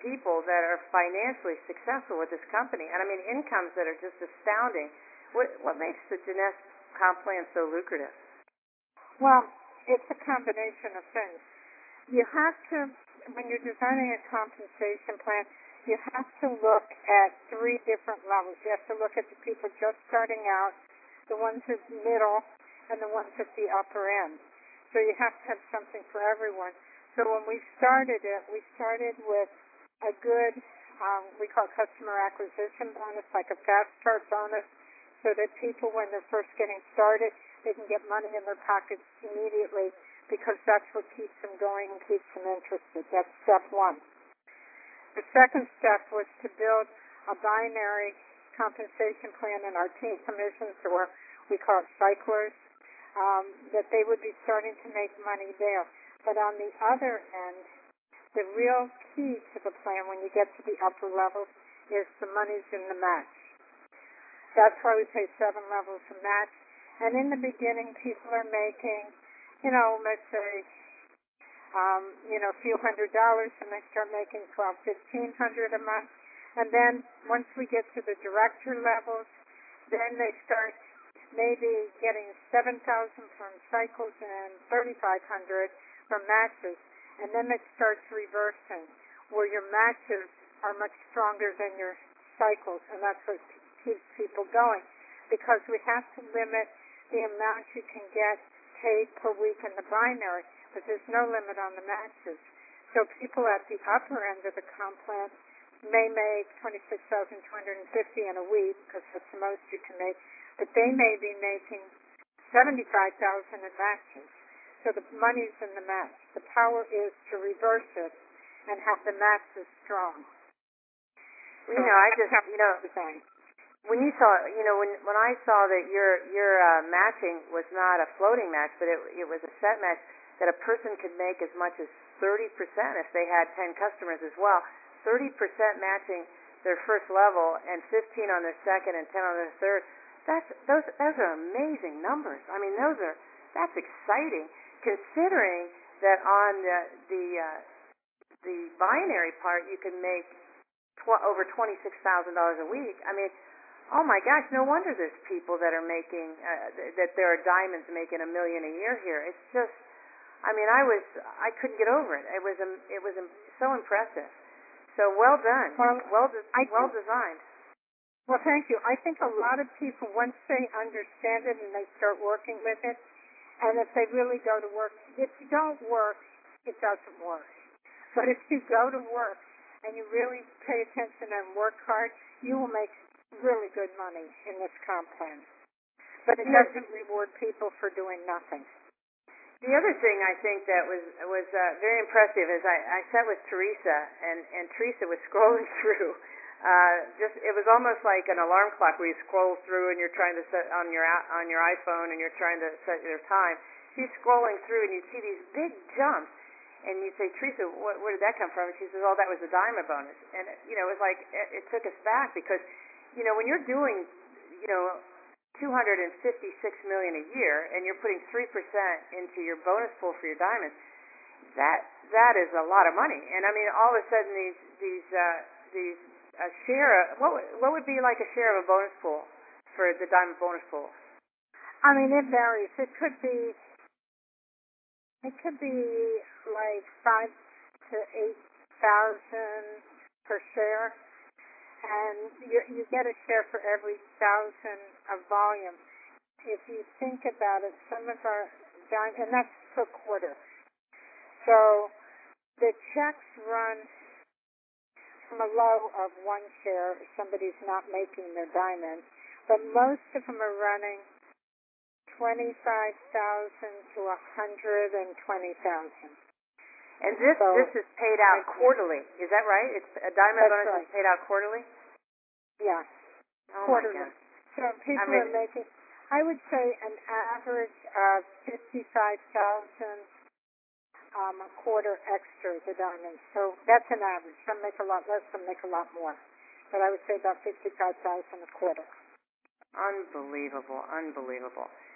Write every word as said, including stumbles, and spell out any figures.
people that are financially successful with this company. And I mean, incomes that are just astounding. What, what makes the Jeunesse comp plan so lucrative? Well, it's a combination of things. You have to, when you're designing a compensation plan, you have to look at three different levels. You have to look at the people just starting out, the ones at the middle, and the ones at the upper end. So you have to have something for everyone. So when we started it, we started with a good, um, we call it customer acquisition bonus, like a fast start bonus, so that people, when they're first getting started, they can get money in their pockets immediately, because that's what keeps them going and keeps them interested. That's step one. The second step was to build a binary compensation plan in our team commissions, or we call it cyclers, um, that they would be starting to make money there. But on the other end, the real key to the plan when you get to the upper levels is the money's in the match. That's why we pay seven levels of match. And in the beginning, people are making, you know, let's say, um, you know, a few hundred dollars, and they start making twelve, fifteen hundred a month. And then once we get to the director levels, then they start maybe getting seven thousand from cycles and thirty-five hundred from matches. And then it starts reversing, where your matches are much stronger than your cycles, and that's what keeps people going, because we have to limit the amount you can get paid per week in the binary, but there's no limit on the matches. So people at the upper end of the comp plan may make twenty-six thousand two hundred fifty dollars in a week, because that's the most you can make, but they may be making seventy-five thousand dollars in matches. So the money's in the match. The power is to reverse it and have the matches strong. You know, I just, you know, when you saw, you know, when when I saw that your your uh, matching was not a floating match, but it it was a set match, that a person could make as much as thirty percent if they had ten customers as well. thirty percent matching their first level and fifteen on their second and ten on their third. That's those those are amazing numbers. I mean, those are that's exciting, considering that on the the uh, the binary part you can make tw- over twenty-six thousand dollars a week. I mean, oh my gosh, no wonder there's people that are making uh, th- that there are diamonds making a million a year here. It's just, I mean, I was I couldn't get over it. It was um, it was um, so impressive. So well done, well, well de- I well think, designed. Well, thank you. I think a lot of people, once they understand it and they start working with it, and if they really go to work, if you don't work, it doesn't work. But if you go to work and you really pay attention and work hard, you will make really good money in this comp plan. But it doesn't reward people for doing nothing. The other thing I think that was was uh, very impressive is I, I sat with Teresa, and, and Teresa was scrolling through. Uh, just it was almost like an alarm clock where you scroll through and you're trying to set on your on your iPhone and you're trying to set your time. She's scrolling through and you see these big jumps, and you say, Teresa, what, where did that come from? And she says, oh, that was the diamond bonus. And you know, it was like it, it took us back, because you know when you're doing you know two hundred fifty-six million dollars a year and you're putting three percent into your bonus pool for your diamonds, that that is a lot of money. And I mean, all of a sudden these these uh, these a share, what would, what would be like a share of a bonus pool for the diamond bonus pool? I mean, it varies. It could be, it could be like five to eight thousand per share, and you, you get a share for every thousand of volume. If you think about it, some of our diamond, and that's per quarter. So the checks run from a low of one share if somebody's not making their diamonds, but most of them are running twenty-five thousand to one hundred twenty thousand. And this so, this is paid out quarterly, is that right? It's a diamond bonus right. is paid out quarterly? Yeah, oh quarterly. So people I mean, are making, I would say, an average of fifty-five thousand Um, a quarter extra the diamonds. So that's an average. Some make a lot less, some make a lot more. But I would say about fifty-five thousand a quarter. Unbelievable, unbelievable.